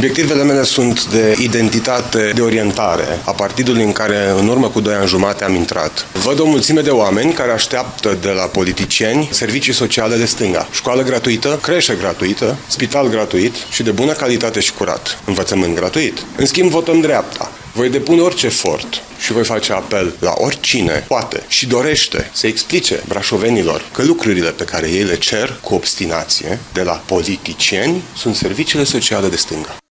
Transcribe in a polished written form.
Obiectivele mele sunt de identitate, de orientare a partidului în care în urmă cu 2 ani jumate am intrat. Văd o mulțime de oameni care așteaptă de la politicieni servicii sociale de stânga. Școală gratuită, creșă gratuită, spital gratuit și de bună calitate și curat. Învățământ gratuit. În schimb, votăm dreapta. Voi depune orice efort și voi face apel la oricine poate și dorește să explice brașovenilor că lucrurile pe care ei le cer cu obstinație de la politicieni sunt serviciile sociale de stânga.